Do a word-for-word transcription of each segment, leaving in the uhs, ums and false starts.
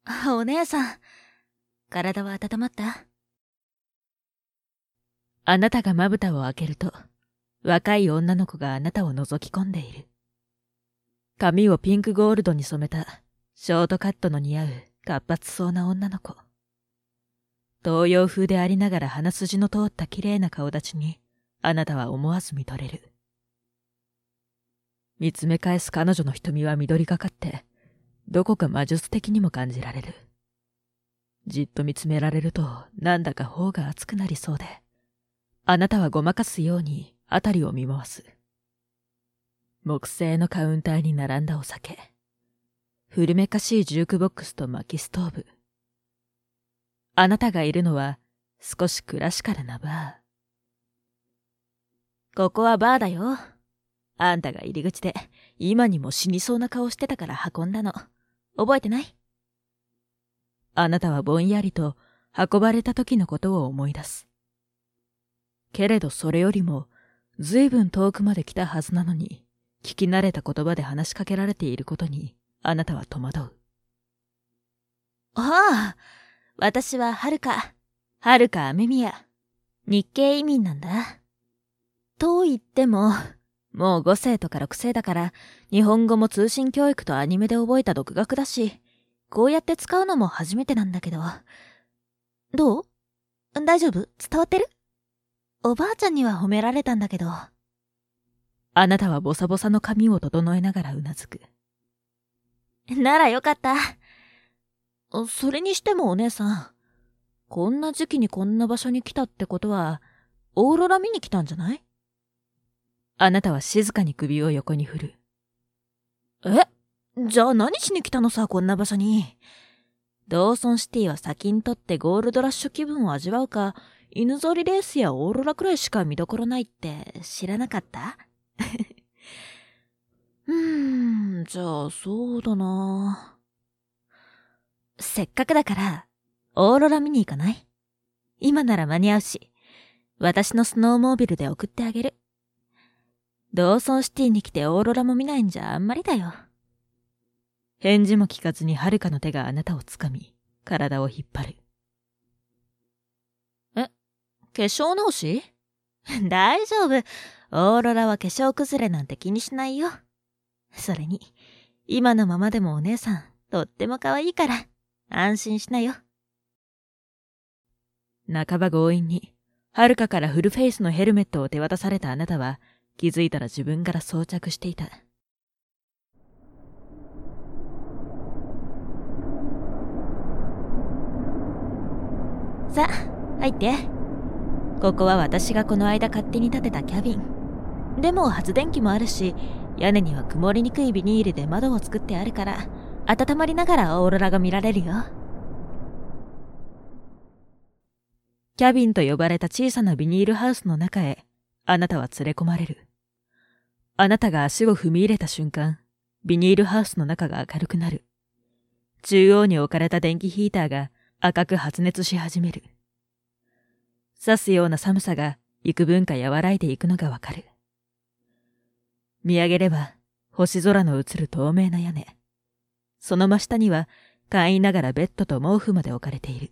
あ、お姉さん、体は温まった？ あなたがまぶたを開けると、若い女の子があなたを覗き込んでいる。髪をピンクゴールドに染めた、ショートカットの似合う活発そうな女の子。東洋風でありながら鼻筋の通った綺麗な顔立ちに、あなたは思わず見とれる。見つめ返す彼女の瞳は緑がかって、どこか魔術的にも感じられる。じっと見つめられると、なんだか頬が熱くなりそうで、あなたはごまかすように辺りを見回す。木製のカウンターに並んだお酒。古めかしいジュークボックスと薪ストーブ。あなたがいるのは少しクラシカルなバー。 ここはバーだよ。あんたが入り口で今にも死にそうな顔してたから運んだの。覚えてない？ あなたはぼんやりと運ばれた時のことを思い出す。けれどそれよりもずいぶん遠くまで来たはずなのに、聞き慣れた言葉で話しかけられていることにあなたは戸惑う。 ああ、私ははるか、はるか雨宮。日系移民なんだ。と言っても、もうご世とかろく世だから、日本語も通信教育とアニメで覚えた独学だし、こうやって使うのも初めてなんだけど。どう？大丈夫？伝わってる？おばあちゃんには褒められたんだけど。 あなたはボサボサの髪を整えながらうなずく。 ならよかった。それにしてもお姉さん、こんな時期にこんな場所に来たってことは、オーロラ見に来たんじゃない？ あなたは静かに首を横に振る。 え？じゃあ何しに来たのさ、こんな場所に。ドーソンシティは先にとってゴールドラッシュ気分を味わうか、犬ぞりレースやオーロラくらいしか見どころないって知らなかった？うーん、じゃあそうだな。せっかくだから、オーロラ見に行かない？今なら間に合うし、私のスノーモービルで送ってあげる。ドーソンシティに来てオーロラも見ないんじゃあんまりだよ。 返事も聞かずにはるかの手があなたをつかみ、体を引っ張る。 え、化粧直し？大丈夫。オーロラは化粧崩れなんて気にしないよ。それに、今のままでもお姉さん、とっても可愛いから、安心しなよ。 半ば強引に、はるかからフルフェイスのヘルメットを手渡されたあなたは、気づいたら自分から装着していた。 さあ、入って。ここは私がこの間勝手に建てたキャビン。でも発電機もあるし、屋根には曇りにくいビニールで窓を作ってあるから、温まりながらオーロラが見られるよ。 キャビンと呼ばれた小さなビニールハウスの中へ、あなたは連れ込まれる。あなたが足を踏み入れた瞬間、ビニールハウスの中が明るくなる。中央に置かれた電気ヒーターが赤く発熱し始める。刺すような寒さが幾分か和らいでいくのがわかる。見上げれば星空の映る透明な屋根。その真下には簡易ながらベッドと毛布まで置かれている。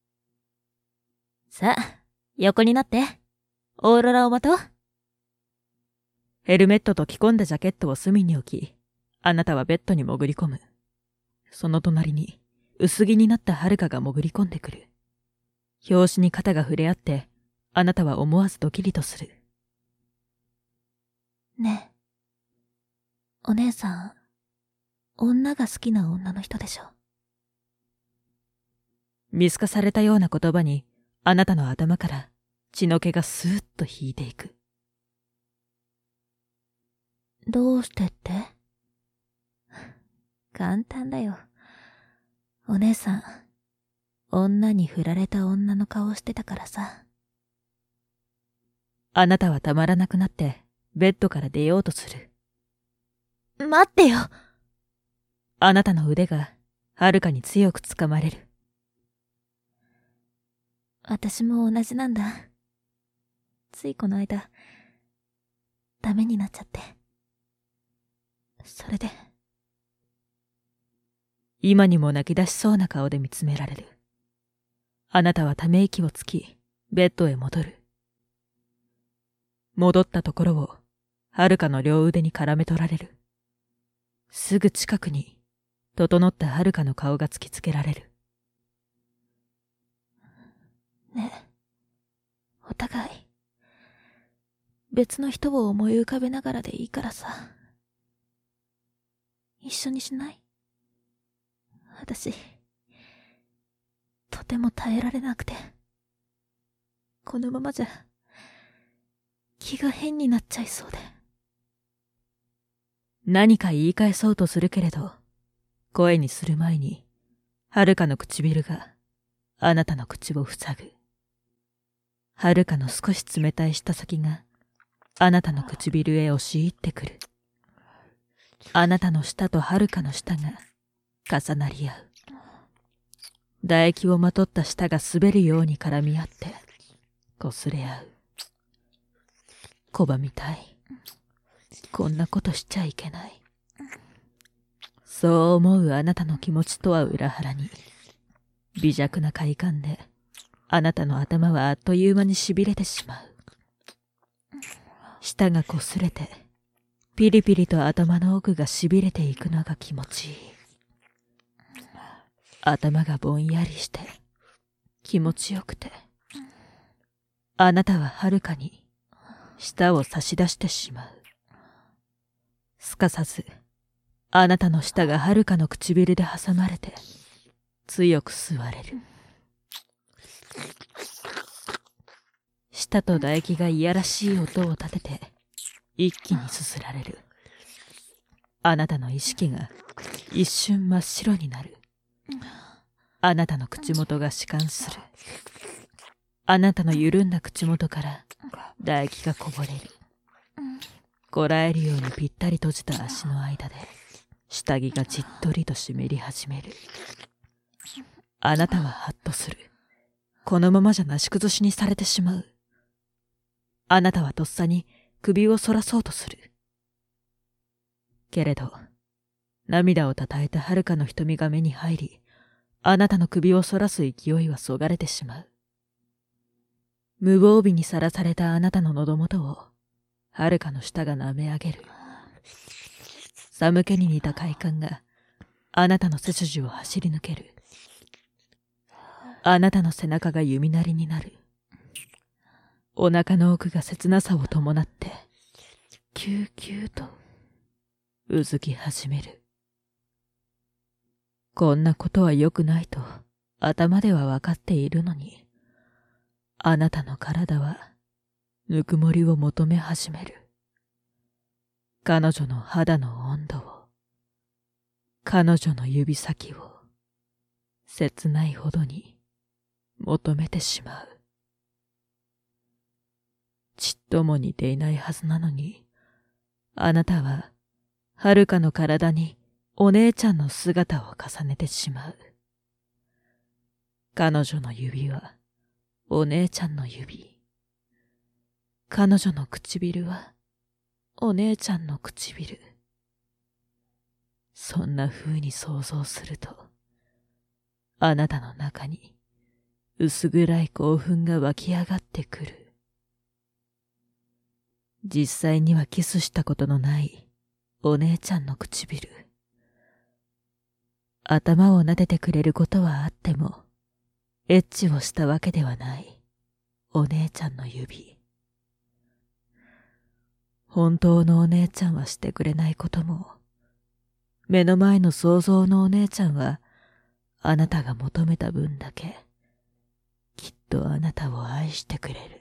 さあ、横になって。オーロラを待とう。 ヘルメットと着込んだジャケットを隅に置き、あなたはベッドに潜り込む。その隣に薄着になったはるかが潜り込んでくる。拍子に肩が触れ合って、あなたは思わずドキリとする。 ねえ、お姉さん、女が好きな女の人でしょ？ 見透かされたような言葉に、あなたの頭から血の気がスーッと引いていく。 どうしてって？簡単だよ。お姉さん、女に振られた女の顔してたからさ。 あなたはたまらなくなって、ベッドから出ようとする。 待ってよ！ あなたの腕が、はるかに強く掴まれる。 私も同じなんだ。ついこの間、ダメになっちゃって。それで。 今にも泣き出しそうな顔で見つめられる。あなたはため息をつき、ベッドへ戻る。戻ったところを、はるかの両腕に絡め取られる。すぐ近くに、整ったはるかの顔が突きつけられる。 ねえ、お互い、別の人を思い浮かべながらでいいからさ、一緒にしない？私、とても耐えられなくて、このままじゃ、気が変になっちゃいそうで。 何か言い返そうとするけれど、声にする前に、はるかの唇があなたの口を塞ぐ。はるかの少し冷たい舌先があなたの唇へ押し入ってくる。あなたの舌とはるかの舌が重なり合う。唾液をまとった舌が滑るように絡み合って擦れ合う。拒みたい。こんなことしちゃいけない。そう思うあなたの気持ちとは裏腹に、微弱な快感であなたの頭はあっという間に痺れてしまう。舌が擦れてピリピリと頭の奥が痺れていくのが気持ちいい。頭がぼんやりして気持ちよくて、あなたははるかに舌を差し出してしまう。すかさずあなたの舌がはるかの唇で挟まれて強く吸われる。舌と唾液がいやらしい音を立てて一気にすすられる。あなたの意識が一瞬真っ白になる。あなたの口元が弛緩する。あなたの緩んだ口元から唾液がこぼれる。こらえるようにぴったり閉じた足の間で下着がじっとりと湿り始める。あなたはハッとする。このままじゃなし崩しにされてしまう。あなたはとっさに首をそらそうとする。けれど、涙をたたえたはるかの瞳が目に入り、あなたの首をそらす勢いはそがれてしまう。無防備にさらされたあなたの喉元を、はるかの舌が舐め上げる。寒気に似た快感が、あなたの背筋を走り抜ける。あなたの背中が弓なりになる。お腹の奥が切なさを伴って、キューキューと、うずき始める。こんなことは良くないと頭ではわかっているのに、あなたの体はぬくもりを求め始める。彼女の肌の温度を、彼女の指先を切ないほどに求めてしまう。ちっとも似ていないはずなのに、あなたははるかの体にお姉ちゃんの姿を重ねてしまう。彼女の指はお姉ちゃんの指。彼女の唇はお姉ちゃんの唇。そんな風に想像すると、あなたの中に薄暗い興奮が湧き上がってくる。実際にはキスしたことのないお姉ちゃんの唇。頭を撫でてくれることはあっても、エッチをしたわけではないお姉ちゃんの指。本当のお姉ちゃんはしてくれないことも、目の前の想像のお姉ちゃんは、あなたが求めた分だけ、きっとあなたを愛してくれる。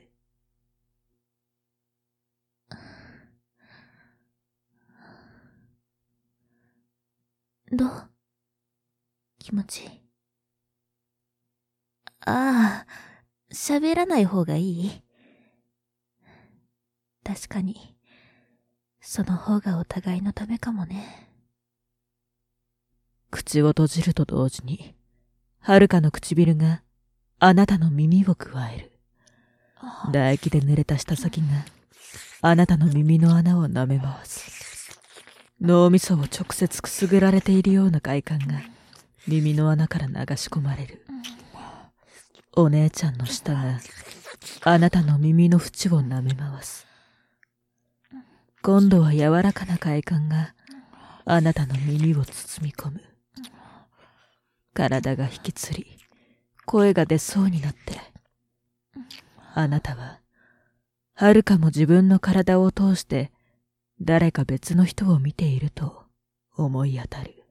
どう？気持ちいい？ああ、喋らない方がいい？確かに、その方がお互いのためかもね。 口を閉じると同時に、はるかの唇があなたの耳をくわえる。唾液で濡れた舌先があなたの耳の穴を舐め回す。脳みそを直接くすぐられているような快感が耳の穴から流し込まれる。お姉ちゃんの舌があなたの耳の縁を舐め回す。今度は柔らかな快感があなたの耳を包み込む。体が引きつり、声が出そうになって、あなたははるかも自分の体を通して誰か別の人を見ていると思い当たる。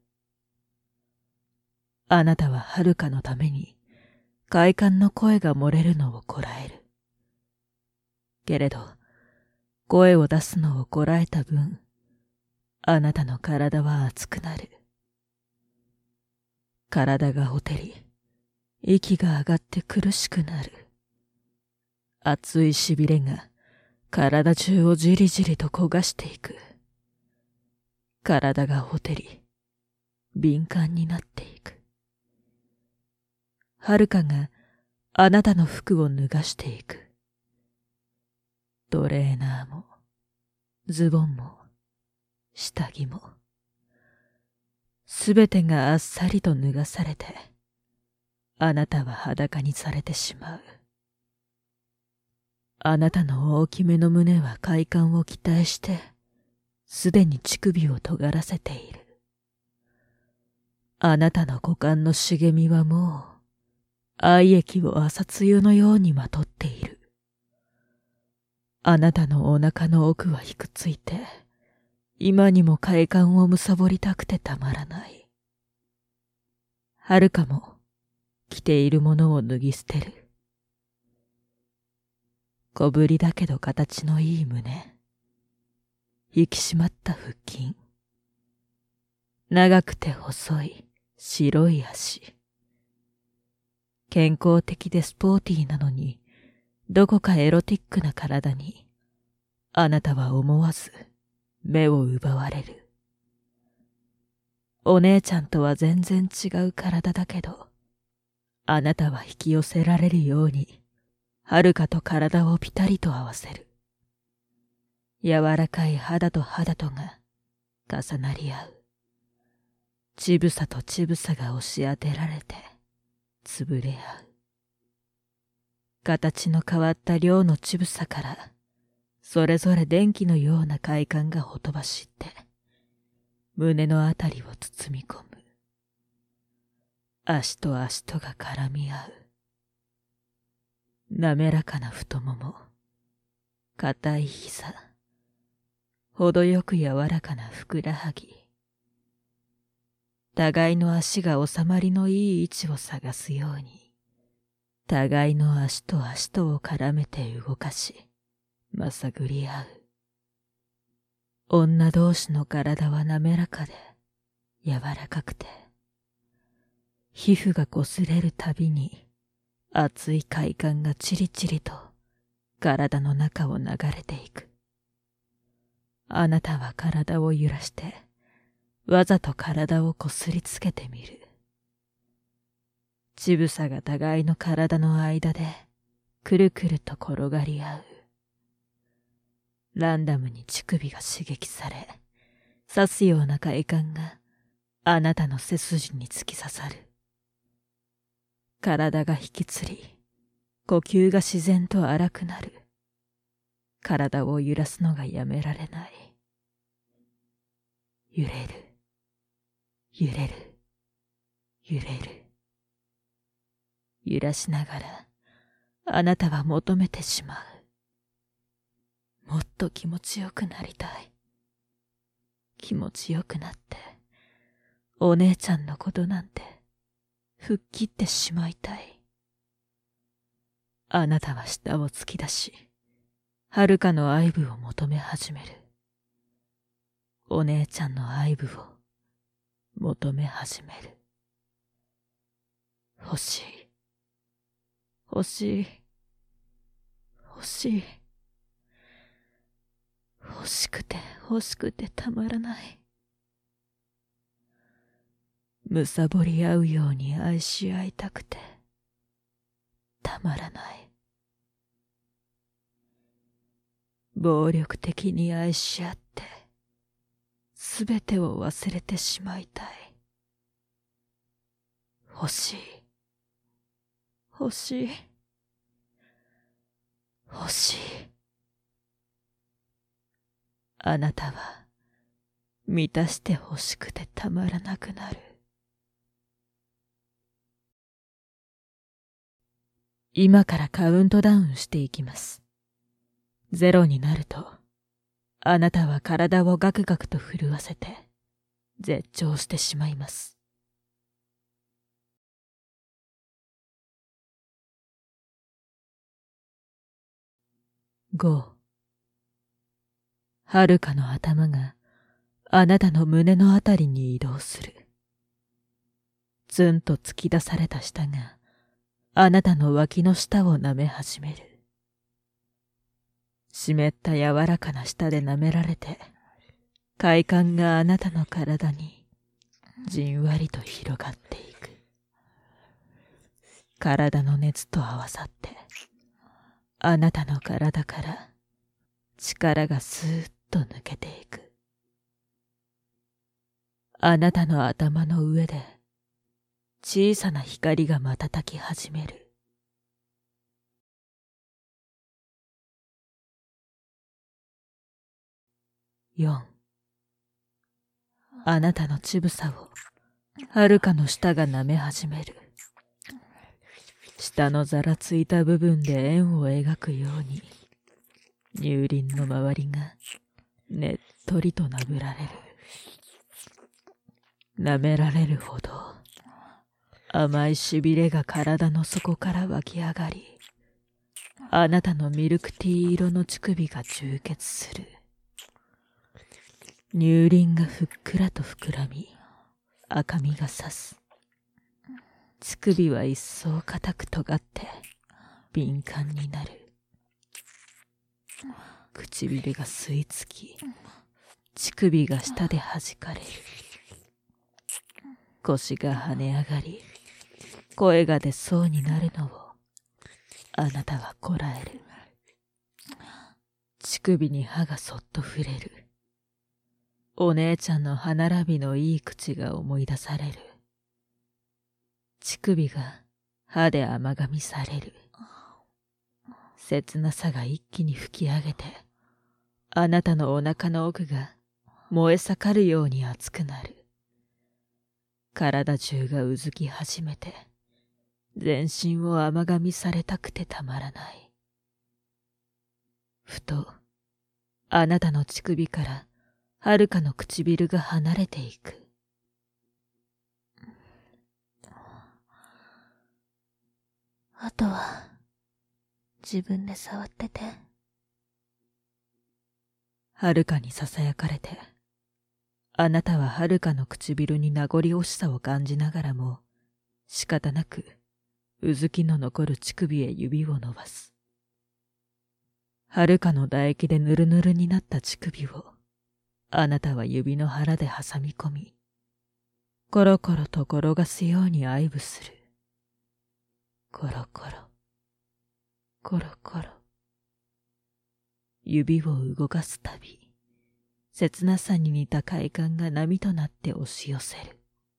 あなたははるかのために快感の声が漏れるのをこらえる。けれど、声を出すのをこらえた分、あなたの体は熱くなる。体がほてり、息が上がって苦しくなる。熱いしびれが体中をじりじりと焦がしていく。体がほてり、敏感になっていく。はるかがあなたの服を脱がしていく。トレーナーも、ズボンも、下着も、すべてがあっさりと脱がされて、あなたは裸にされてしまう。あなたの大きめの胸は快感を期待して、すでに乳首を尖らせている。あなたの股間の茂みはもう、愛液を朝露のようにまとっている。あなたのお腹の奥はひくついて、今にも快感をむさぼりたくてたまらない。はるかも、着ているものを脱ぎ捨てる。小ぶりだけど形のいい胸。引き締まった腹筋。長くて細い白い足。健康的でスポーティーなのに、どこかエロティックな体に、あなたは思わず目を奪われる。お姉ちゃんとは全然違う体だけど、あなたは引き寄せられるように、はるかと体をピタリと合わせる。柔らかい肌と肌とが重なり合う。乳房と乳房が押し当てられて、潰れ合う。形の変わった両の乳房から、それぞれ電気のような快感がほとばしって、胸のあたりを包み込む。足と足とが絡み合う。滑らかな太もも、硬い膝、程よく柔らかなふくらはぎ。互いの足が収まりのいい位置を探すように、互いの足と足とを絡めて動かし、まさぐり合う。女同士の体は滑らかで、柔らかくて、皮膚が擦れるたびに、熱い快感がチリチリと体の中を流れていく。あなたは体を揺らして、わざと体をこすりつけてみる。乳房が互いの体の間で、くるくると転がり合う。ランダムに乳首が刺激され、刺すような快感があなたの背筋に突き刺さる。体が引きつり、呼吸が自然と荒くなる。体を揺らすのがやめられない。揺れる、揺れる、揺れる。揺らしながら、あなたは求めてしまう。もっと気持ちよくなりたい。気持ちよくなって、お姉ちゃんのことなんて、吹っ切ってしまいたい。あなたは舌を突き出し、はるかの愛撫を求め始める。お姉ちゃんの愛撫を求め始める。欲しい。欲しい。欲しい。欲しくて欲しくてたまらない。むさぼり合うように愛し合いたくてたまらない。暴力的に愛し合ってすべてを忘れてしまいたい。 欲しい。欲しい。欲しい。あなたは満たして欲しくてたまらなくなる。今からカウントダウンしていきます。ゼロになると、あなたは体をガクガクと震わせて絶頂してしまいます。ご、はるかの頭があなたの胸のあたりに移動する。ツンと突き出された舌があなたの脇の下を舐め始める。湿った柔らかな舌で舐められて、快感があなたの体にじんわりと広がっていく。体の熱と合わさって、あなたの体から力がスーッと抜けていく。あなたの頭の上で小さな光が瞬き始める。よん、あなたの乳房をはるかの舌が舐め始める。舌のざらついた部分で円を描くように、乳輪の周りがねっとりとなぶられる。舐められるほど甘いしびれが体の底から湧き上がり、あなたのミルクティー色の乳首が充血する。乳輪がふっくらと膨らみ、赤みがさす。乳首は一層硬く尖って敏感になる。唇が吸い付き、乳首が舌で弾かれる。腰が跳ね上がり、声が出そうになるのをあなたはこらえる。乳首に歯がそっと触れる。お姉ちゃんの歯並びのいい口が思い出される。乳首が歯で甘噛みされる。切なさが一気に吹き上げて、あなたのお腹の奥が燃え盛るように熱くなる。体中がうずき始めて、全身を甘噛みされたくてたまらない。ふと、あなたの乳首からはるかの唇が離れていく。 あとは自分で触ってて。 はるかにささやかれて、あなたははるかの唇に名残惜しさを感じながらも、仕方なくうずきの残る乳首へ指を伸ばす。はるかの唾液でぬるぬるになった乳首をあなたは指の腹で挟み込み、コロコロと転がすように愛撫する。コロコロ、コロコロ。指を動かすたび、切なさに似た快感が波となって押し寄せる。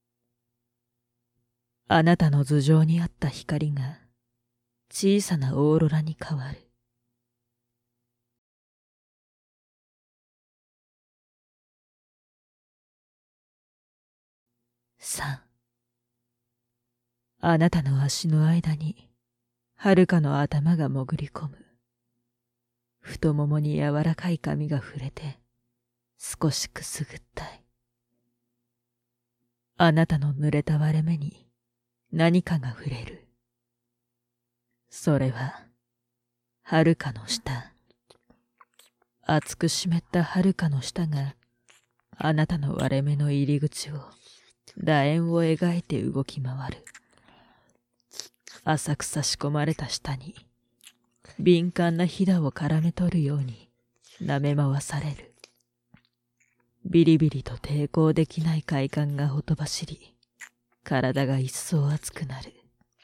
あなたの頭上にあった光が小さなオーロラに変わる。さん、あなたの足の間にはるかの頭が潜り込む。太ももに柔らかい髪が触れて少しくすぐったい。あなたの濡れた割れ目に何かが触れる。それははるかの舌。熱く湿ったはるかの舌があなたの割れ目の入り口を楕円を描いて動き回る。浅く差し込まれた舌に敏感なひだを絡め取るように舐め回される。ビリビリと抵抗できない快感がほとばしり、体が一層熱くなる。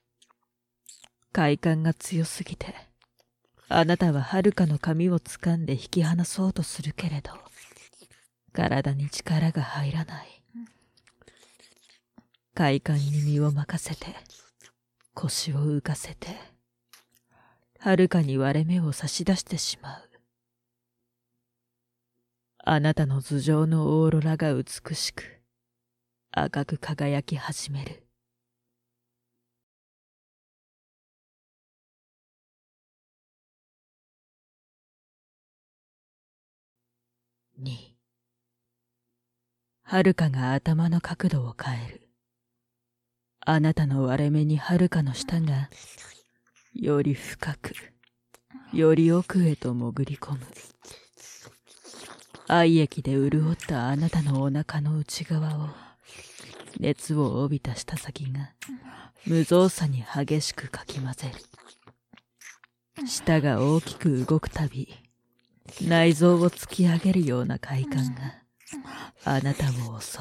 快感が強すぎて、あなたははるかの髪を掴んで引き離そうとするけれど、体に力が入らない。 快感に身を任せて、腰を浮かせて、はるかに割れ目を差し出してしまう。あなたの頭上のオーロラが美しく、赤く輝き始める。に、はるかが頭の角度を変える。あなたの割れ目にはるかの舌が、より深く、より奥へと潜り込む。愛液で潤ったあなたのお腹の内側を、熱を帯びた舌先が、無造作に激しくかき混ぜる。舌が大きく動くたび、内臓を突き上げるような快感が、あなたを襲う。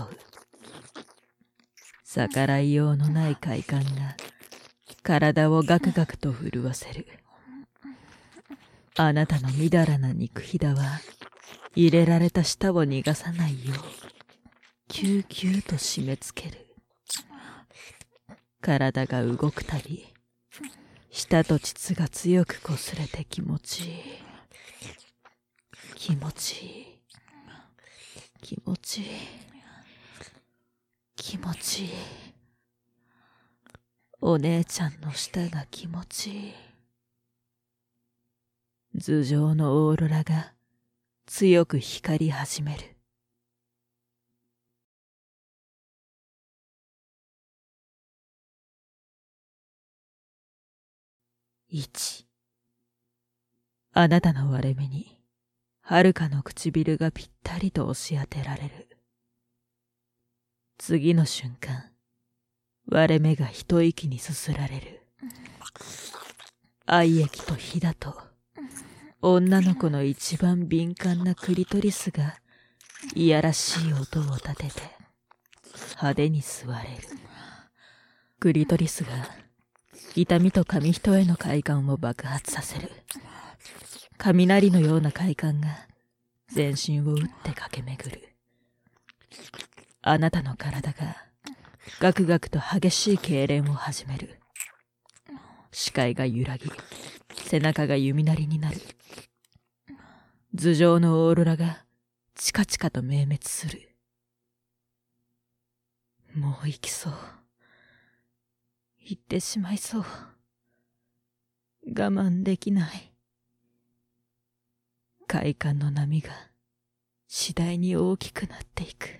逆らいようのない快感が、体をガクガクと震わせる。あなたのみだらな肉ひだは、入れられた舌を逃がさないよう、キューキューと締め付ける。体が動くたび、舌と膣が強く擦れて気持ちいい。気持ちいい。気持ちいい。気持ちいい。お姉ちゃんの舌が気持ちいい。頭上のオーロラが強く光り始める。一、あなたの割れ目にはるかの唇がぴったりと押し当てられる。次の瞬間、割れ目が一息にすすられる。愛液と火だと、女の子の一番敏感なクリトリスが、いやらしい音を立てて、派手に吸われる。クリトリスが、痛みと紙一重の快感を爆発させる。雷のような快感が、全身を打って駆け巡る。あなたの体が、ガクガクと激しい痙攣を始める。視界が揺らぎ、背中が弓なりになる。頭上のオーロラがチカチカと明滅する。もう行きそう。行ってしまいそう。我慢できない。快感の波が次第に大きくなっていく。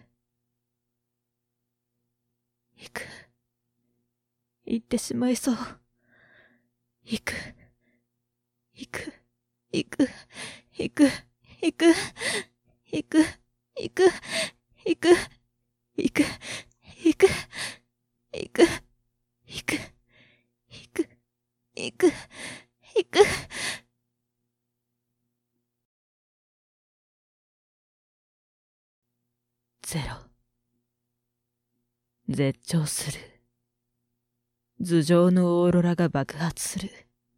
行く。行ってしまいそう。行く。行く。行く。行く。行く。行く。行く。行く。行く。行く。行く。行く。行く。行く。行く。ゼロ。絶頂する。頭上のオーロラが爆発する。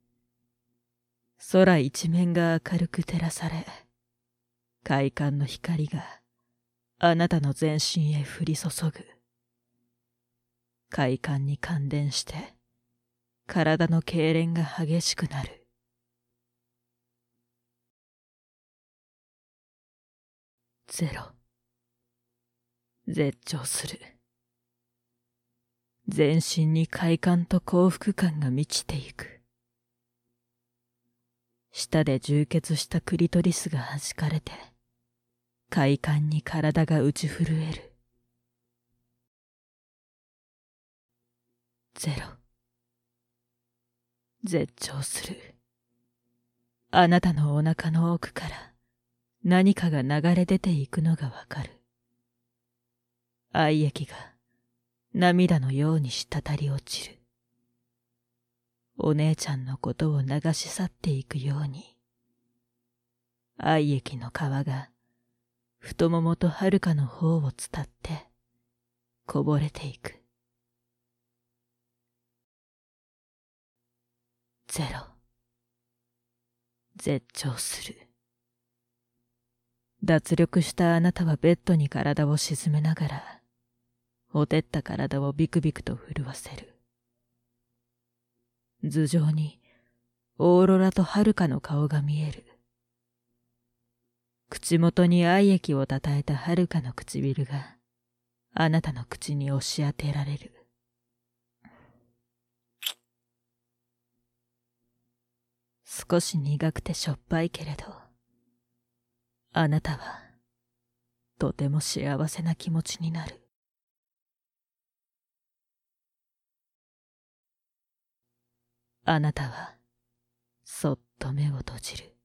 空一面が明るく照らされ、快感の光があなたの全身へ降り注ぐ。快感に感電して、体の痙攣が激しくなる。ゼロ。絶頂する。全身に快感と幸福感が満ちていく。舌で充血したクリトリスが弾かれて、快感に体が打ち震える。ゼロ。絶頂する。あなたのお腹の奥から何かが流れ出ていくのがわかる。愛液が涙のように滴り落ちる。お姉ちゃんのことを流し去っていくように、愛液の川が太ももとはるかの方を伝ってこぼれていく。ゼロ。絶頂する。脱力したあなたはベッドに体を沈めながら、 ほてった体をビクビクと震わせる。頭上にオーロラとはるかの顔が見える。口元に愛液をたたえたはるかの唇があなたの口に押し当てられる。少し苦くてしょっぱいけれど、あなたはとても幸せな気持ちになる。あなたはそっと目を閉じる。